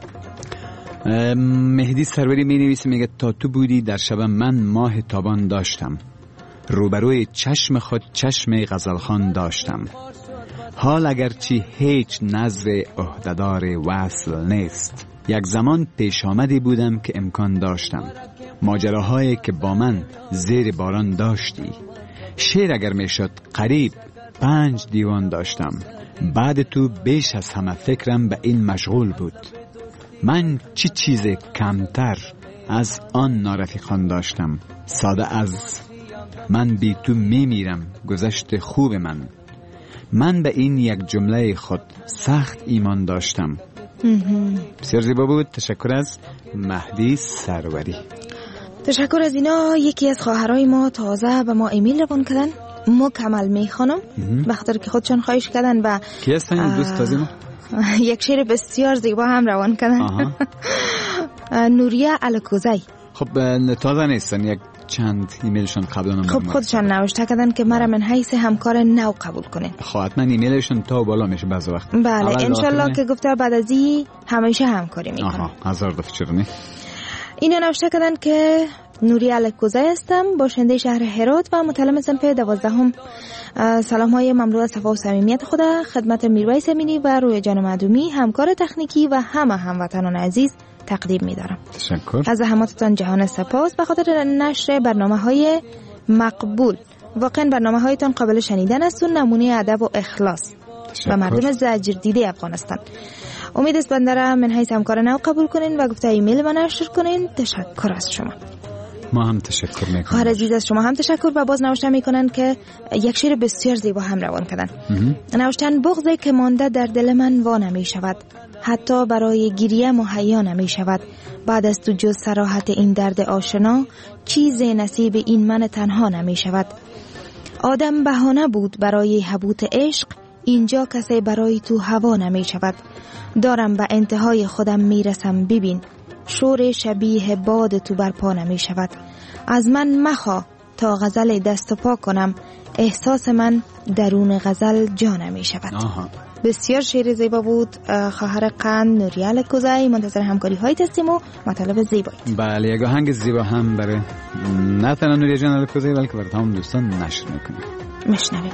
Speaker 5: مهدی سروری می نویسه میگه تا تو بودی در شب من ماه تابان داشتم، روبروی چشم خود چشم غزلخوان داشتم، حال اگرچه هیچ نظر عهدهدار وصل نیست. یک زمان پیش آمدی بودم که امکان داشتم، ماجراهایی که با من زیر باران داشتی. شعر اگر میشد قریب پنج دیوان داشتم. بعد تو بیش از همه فکرم به این مشغول بود. من چی چیز کمتر از آن نارفیقان داشتم. ساده از من بی تو میمیرم گذشت خوب من. من به این یک جمله خود سخت ایمان داشتم. بسیار زیبا بود. تشکر از مهدی سروری.
Speaker 4: تشکر از اینا. یکی از خواهرای ما تازه به ما ایمیل روان کردن، مکمل میخوانم بخاطر که خودشان خواهش کردن و
Speaker 5: کی هستن این دوست تازه ما؟
Speaker 4: یک شعر بسیار زیبا هم روان کردن. نوریه الکوزی.
Speaker 5: خب تازه نیستن، یک چند ایمیلشون قبلا.
Speaker 4: خب خودشان نوشته کردن که مرا من حیث همکار نو قبول کنین.
Speaker 5: خب حتما ایمیلشون تا بالا میشه بعض وقت.
Speaker 4: بله انشالله که گفته بعد از این همیشه همکاری میکنن.
Speaker 5: آها هزار دفعه چرا.
Speaker 4: اینا نوشته کردن که نوری الکوزی هستم، باشنده شهر هرات و متعلم صنف دوازدهم. سلام های مملو از صفا و صمیمیت خدا خدمت میرویس امینی و رویا جان معدومی، همکار تکنیکی و همه هموطنان عزیز تقدیم می‌دارم.
Speaker 5: تشکر.
Speaker 4: از زحماتتان جهان سپاس به خاطر نشر برنامه‌های مقبول. واقعا برنامه‌هایتان قابل شنیدن است و نمونه ادب و اخلاص و مردم زجر دیده افغانستان. امید است بنده من حیث همکار نو قبول کنین و گفته ایمیل من نشر کنین. تشکر از شما.
Speaker 5: ما هم تشکر میکنم.
Speaker 4: خواهر عزیز از شما هم تشکر و باز نوشته میکنن که یک شعر بسیار زیبا هم روان کردن. نوشتن بغضی که مانده در دل من وا نمی شود، حتی برای گریه مهیا نمی شود. بعد از تو جز صراحت این درد آشنا، چیز نصیب این من تنها نمی شود. آدم بهانه بود برای حبوط عشق، اینجا کسی برای تو هوا نمی شود. دارم به انتهای خودم میرسم، ببین شور شبیه باد تو برپا نمی شود. از من مخوا تا غزل دست و پا کنم، احساس من درون غزل جا نمی شود.
Speaker 5: آها.
Speaker 4: بسیار شعر زیبا بود. خواهر قند نوری الکوزی، منتظر همکاری های هستیم و مطالب زیبایی.
Speaker 5: بله یک آهنگ زیبا هم برای نه تنها نوری جان الکوزی بلکه برای تمام دوستان نشر میکنه.
Speaker 4: مشنویم.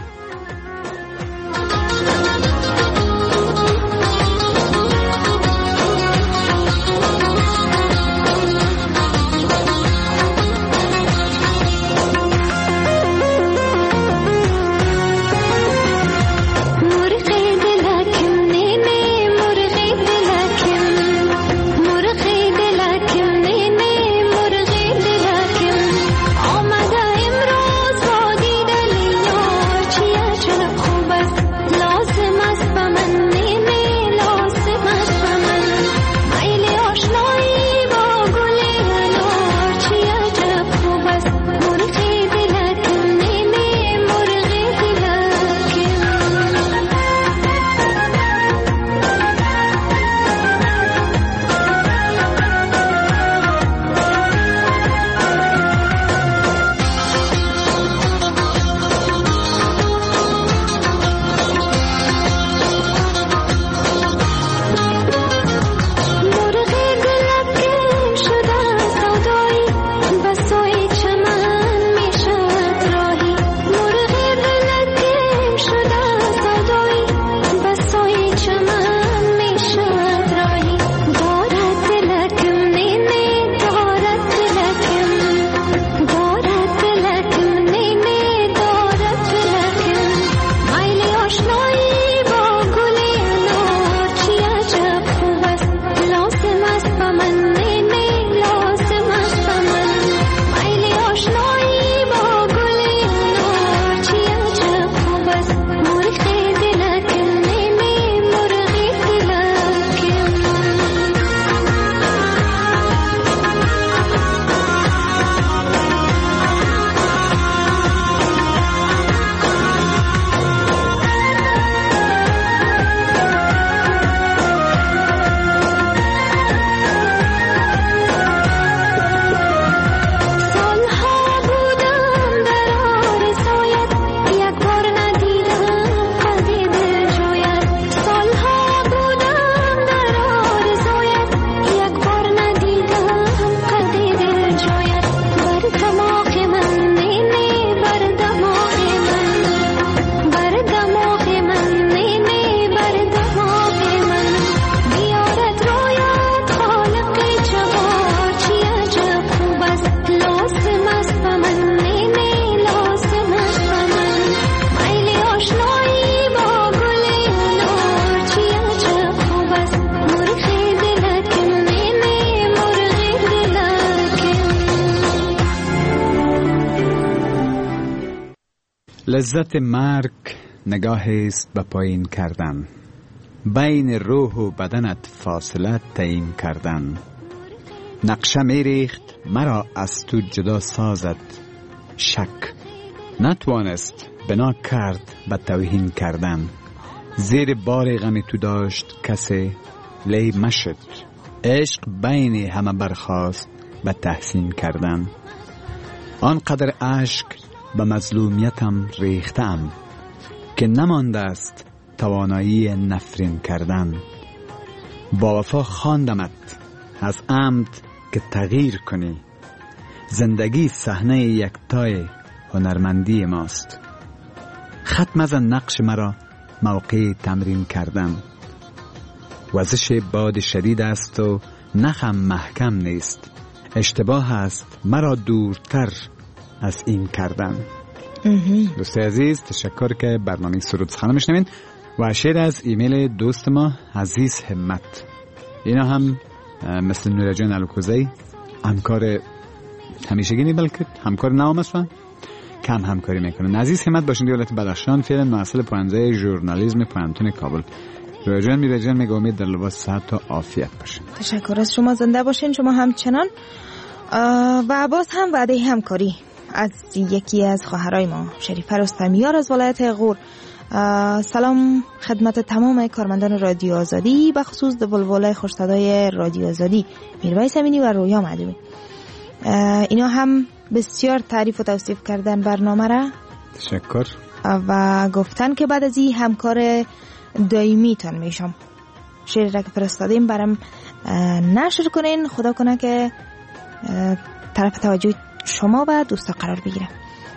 Speaker 5: لذت مرگ نگاهی است به پایین کردن، بین روح و بدنت فاصله تعیین کردن. نقشه می ریخت مرا از تو جدا سازد شک، نتوانست بنا کرد به توهین کردن. زیر بار غم تو داشت کسی لی مشد، عشق بین همه برخاست به تحسین کردن. آنقدر اشک به مظلومیتم ریختم که نمانده است توانایی نفرین کردن. با وفا خواندمت از عمد که تغییر کنی، زندگی صحنه یکتای هنرمندی ماست. خط مزن نقش مرا موقع تمرین کردن، وزش باد شدید است و نخم محکم نیست، اشتباه است مرا دورتر از این کردن. دوست عزیز تشکر که برنامه سرود سخن میشنوین و شعر از ایمیل دوست ما عزیز همت. اینا هم مثل نوره جان الکوزی همکار همیشگی نی بلکه همکار نام است و کم همکاری میکنن. عزیز همت باشند ولایت بدخشان، فعلا محصل پانزده ژورنالیسم پانتون کابل. نوره جان میره جان میگه امید در لباس صحت و عافیت باشین.
Speaker 4: تشکر از شما، زنده باشین شما همچنان. و باز هم وعده همکاری از یکی از خواهرای ما شریفه رستمیار از ولایت غور. سلام خدمت تمام کارمندان رادیو آزادی، به خصوص دبلولای خوشصدای رادیو آزادی میرویس امینی و رویا معدومی. اینا هم بسیار تعریف و توصیف کردن برنامه را.
Speaker 5: تشکر.
Speaker 4: و گفتن که بعد از این همکار دائمی تان میشم. شعر را که فرستادیم برام نشر کنین، خدا کنه که طرف توجه شما و دوستا قرار بگیره.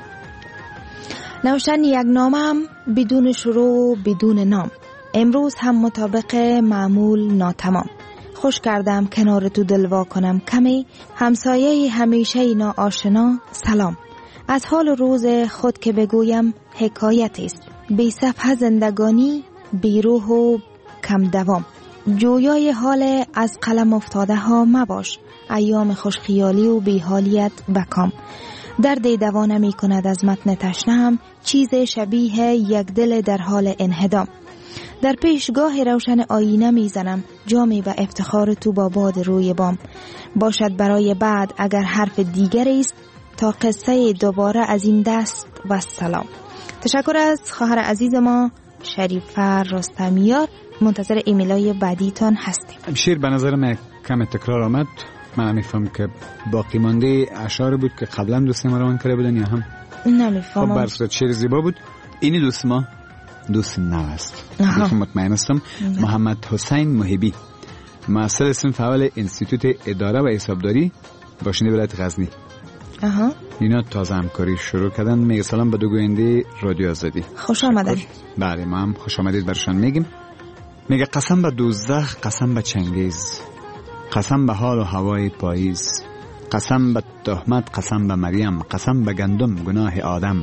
Speaker 4: نوشتن یک نامه هم بدون شروع بدون نام، امروز هم مطابق معمول ناتمام. خوش کردم کنار تو دلوا کنم کمی، همسایه همیشه ناآشنا سلام. از حال روز خود که بگویم حکایت است، بی صفحه زندگانی بی روح و کم دوام. جویای حال از قلم افتاده ها مباش، ایام خوش خیالی و بی حالیت بکام. درد دوا نمی کند از متن تشنه‌ام، چیز شبیه یک دل در حال انهدام. در پیشگاه روشن آینه می زنم، جامی به افتخار تو با باد روی بام. باشد برای بعد اگر حرف دیگر است، تا قصه دوباره از این دست و سلام. تشکر از خواهر عزیز ما شریفه رستمیار. منتظر ایمیلای بعدیتان هستیم.
Speaker 5: شیر به نظر من کم تکرار آمد. من میفهم که باقی مانده اشعار بود که قبلا دوست ما روان کرده بودن یا هم
Speaker 4: نمیفهمم.
Speaker 5: خب برصورت شعر زیبا بود. اینی دوست ما دوست نو است. دیگه مطمئن هستم. محمد حسین محبی، محصل اسم فعال انستیتوت اداره و حسابداری باشنده ولایت غزنی.
Speaker 4: اها.
Speaker 5: اینا تازه همکاری شروع کردن. میگه سلام به دو گوینده رادیو آزادی.
Speaker 4: خوش آمدید.
Speaker 5: بله ما هم خوش آمدید برشان میگیم. میگه قسم به دوزخ، قسم به چنگیز، قسم به حال و هوای پاییز، قسم به تهمت، قسم به مریم، قسم به گندم گناه آدم.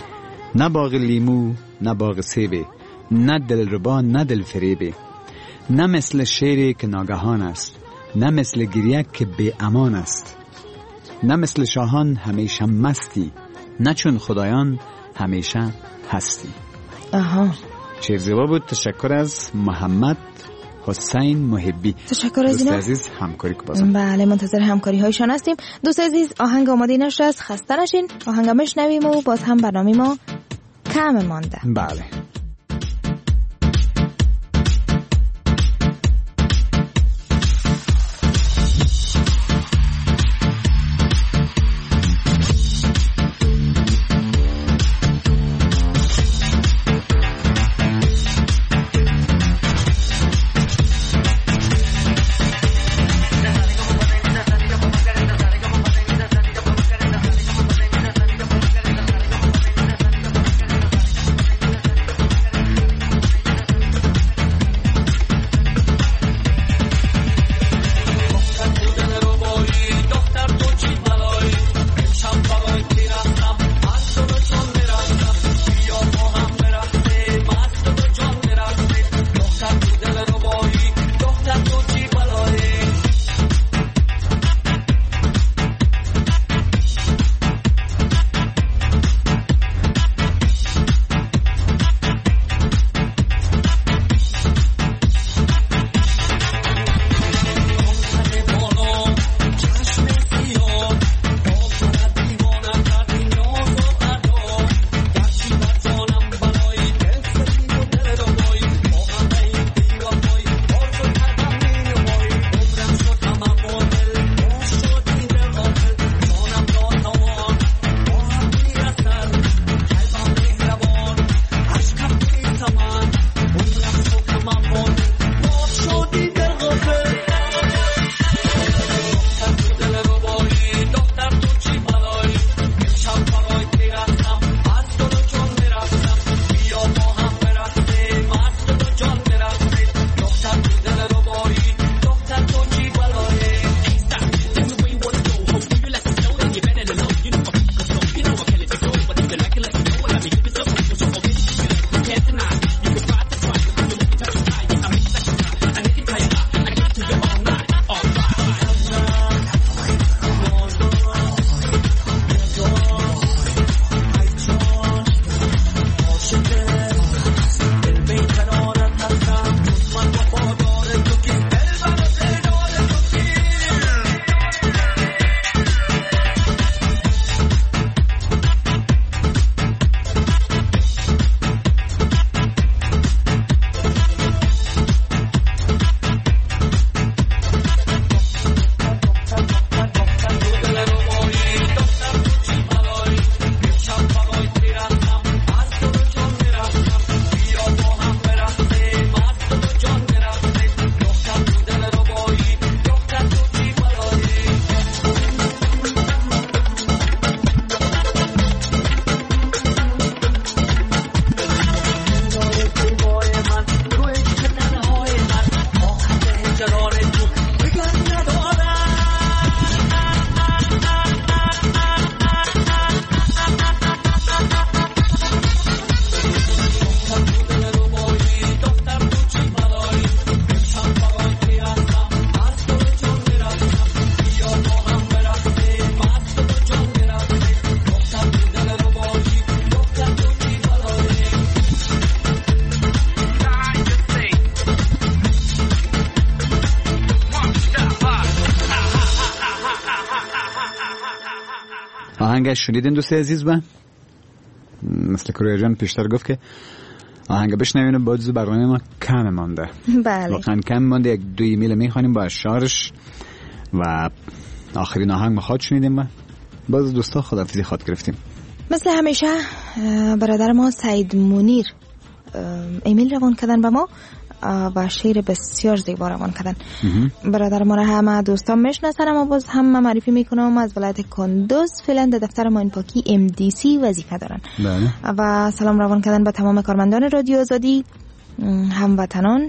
Speaker 5: نه باغ لیمو نه باغ سیبه، نه دلربا نه دل فریبه، نه مثل شیری که ناگهان است، نه مثل گریه که بی امان است، نه مثل شاهان همیشه مستی، نه چون خدایان همیشه هستی.
Speaker 4: آها.
Speaker 5: شعر زیبا بود. تشکر از محمد حسین محبی.
Speaker 4: تشکر از
Speaker 5: دوست
Speaker 4: اینا.
Speaker 5: عزیز همکاری که بازم.
Speaker 4: بله منتظر همکاری هایشان هستیم. دوست عزیز آهنگ آماده نشست، خسته نشین. آهنگ بشنویم و باز هم برنامه ما کم مانده.
Speaker 5: بله. آهنگش شنیدین دوست عزیز؟ با مثل که رویا جان پیشتر گفت که آهنگ بشنوین و باز برنامه ما کم مانده.
Speaker 4: بله
Speaker 5: واقعا کم مانده. یک دو ایمیل میخوانیم با اشعارش و آخرین آهنگ مخاط شنیدیم و باز دوستا خداحافظی خواد گرفتیم.
Speaker 4: مثل همیشه برادر ما سعید منیر ایمیل روان کردن به ما و شعر بسیار زیبا روان کردن. برادر ما را همه دوستان میشناسن، اما باز هم معرفی میکنم از ولایت کندوز فعلا در دفتر معین پاکی ام دی سی وظیفه دارن. بله. و سلام روان کردن به تمام کارمندان رادیو آزادی، هموطنان،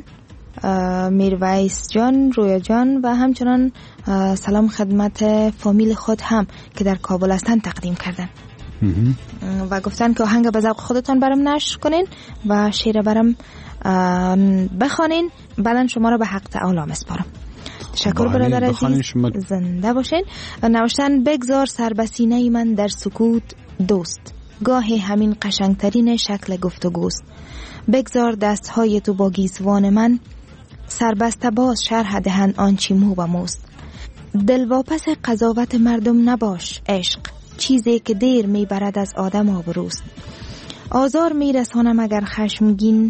Speaker 4: میرویس جان، رویا جان و همچنان سلام خدمت فامیل خود هم که در کابل هستن تقدیم کردن و گفتن که آهنگ به ذوق خودتان برام نشر کنین و شعر برام بخوانین. بلند شما را به حق تعالی مسپارم. تشکر برادر عزیز، زنده باشین. نوشتن بگذار سر به سینه من در سکوت دوست، گاه همین قشنگترین شکل گفتگوست. بگذار دستهای تو با گیسوان من، سربسته باز شرح دهن آنچی مو و موست. دلواپس قضاوت مردم نباش عشق، چیزی که دیر میبرد از آدم آبروست. آزار میرسانم اگر خشمگین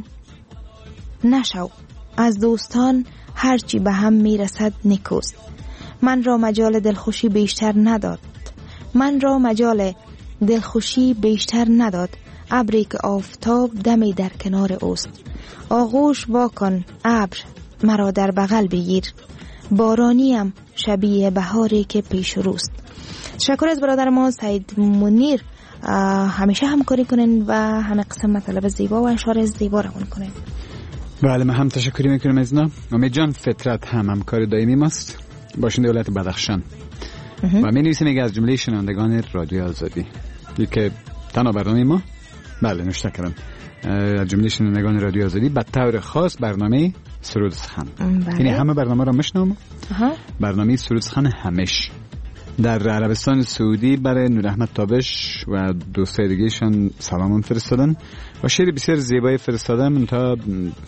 Speaker 4: نشو، از دوستان هرچی به هم میرسد نکوست. من را مجال دلخوشی بیشتر نداد، من را مجال دلخوشی بیشتر نداد ابری که آفتاب دمی در کنار اوست. آغوش واکن ابر مرا در بغل بگیر، بارانیم شبیه بهاری که پیش روست. تشکر از برادر ما سعید منیر، همیشه همکاری کنین و همه قسم مطلب زیبا و اشعار زیبا روان کنین.
Speaker 5: بله ما هم تشکری میکنیم از اینا. امید جان فطرت هم همکار دائمی ماست، باشنده ولایت بدخشان و می نویسیم میگه از جمله شنوندگان رادیو آزادی که تنها برنامه ما بله نوشته کردن از جمله شنوندگان رادیو آزادی به طور خاص برنامه سرود سخن. یعنی همه برنامه را میشنوم. برنامه سرود سخن همش در عربستان سعودی برای نور احمد تابش و دوستای دیگه‌شان سلام فرستادن و شعر بسیار زیبای فرستادن. تا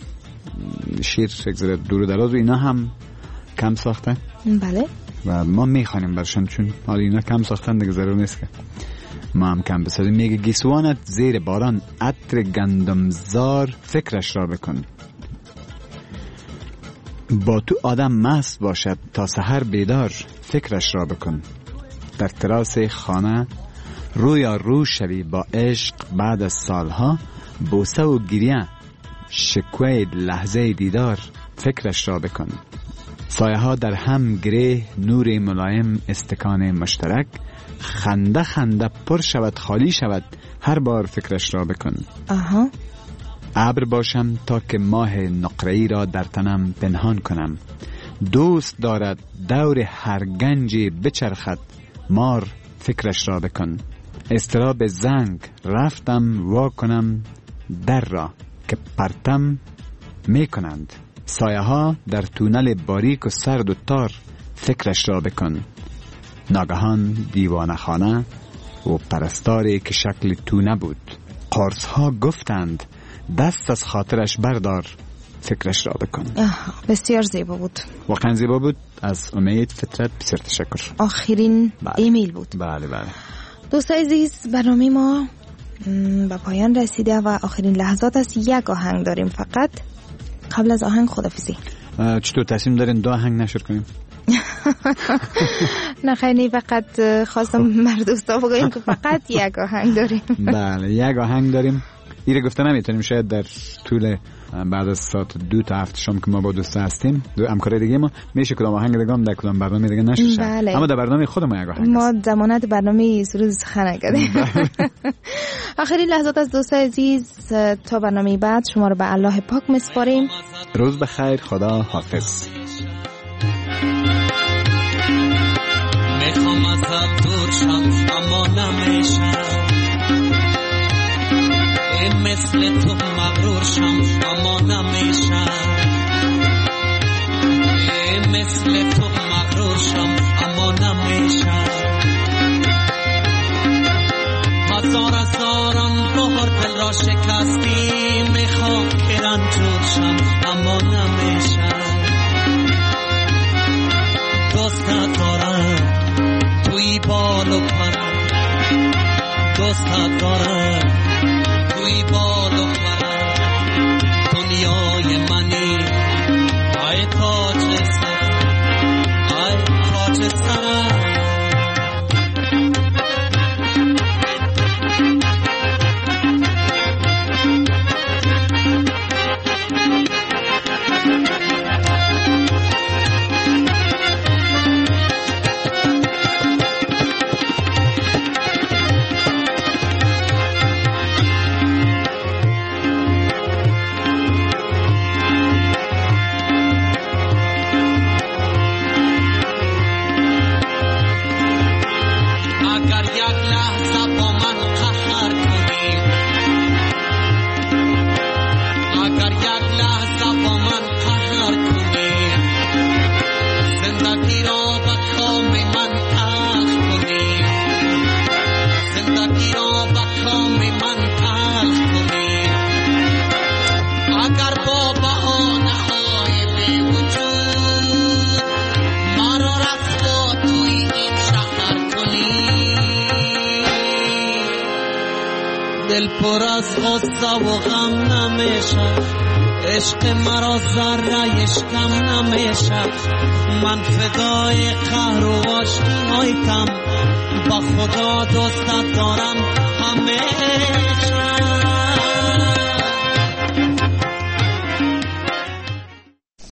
Speaker 5: شعر شکل دور و دراز و اینا هم کم ساختن.
Speaker 4: بله
Speaker 5: و ما میخوانیم برشان، چون حالا اینا کم ساختن دیگه ضرور نیست که ما هم کم بسازیم. میگه گیسوانت زیر باران عطر گندمزار فکرش را بکن، با تو آدم مست باشد تا سحر بیدار فکرش را بکن. در تراس خانه رویا رو شوی با عشق بعد از سالها، بوسه و گریه شکوه لحظه دیدار فکرش را بکن. سایه ها در هم گره نور ملایم استکان مشترک، خنده خنده پر شود خالی شود هر بار فکرش را بکن.
Speaker 4: آها.
Speaker 5: ابر باشم تا که ماه نقره‌ای را در تنم پنهان کنم، دوست دارد دور هر گنجی بچرخد مار فکرش را بکن. استراب زنگ رفتم وا کنم در را که پرتم می کنند، سایه ها در تونل باریک و سرد و تار فکرش را بکن. ناگهان دیوانه خانه و پرستاری که شکل تو نبود، قرص ها گفتند دست از خاطرش بردار فکرش را بکن.
Speaker 4: بسیار زیبا بود،
Speaker 5: واقعا زیبا بود. از امید فطرت بسیار تشکر.
Speaker 4: آخرین بله. ایمیل بود.
Speaker 5: بله بله
Speaker 4: دوست عزیز، برنامه ما به پایان رسیده و آخرین لحظات است. یک آهنگ داریم فقط. قبل از آهنگ خدافیزی.
Speaker 5: چطور تصمیم دارین دو آهنگ نشر کنیم؟
Speaker 4: نه خیلی، فقط خواستم مردوستا بگویم که فقط یک آهنگ داریم.
Speaker 5: بله یک آهنگ داریم. ایره گفته نمیتونیم، شاید در طول بعد از ساعت دو تا هفت شام که ما با دوستا هستیم دو همکار دیگه ما میشه کدام آهنگ دیگه هم در کدام برنامه دیگه نشه.
Speaker 4: بله.
Speaker 5: اما در برنامه خودمون یک آهنگ
Speaker 4: ما ضمانت برنامه سرود سخن کردیم. آخرین لحظات از دوست عزیز تا برنامه بعد شما رو به الله پاک میسپاریم.
Speaker 5: روز بخیر، خدا حافظ.
Speaker 6: میخوام ازت دور شم اما نمیشم، مثل تو مغرور شم اما نمیشم، مثل تو مغرور شم اما نمیشم. هزار هزاران بار دل را شکستی، میخوام که رنجور شم اما نمیشم. دوست ندارم توی بال و پرم،
Speaker 13: دوستت دارم توی بال و پر دنیای منی ای تاج سر ای تاج سر دل پر از غصه و غم نمیشه عشق مرا ذره اشکم نمیشه من فدای قهر و عشقایتم با خدا دوستت دارم همیشه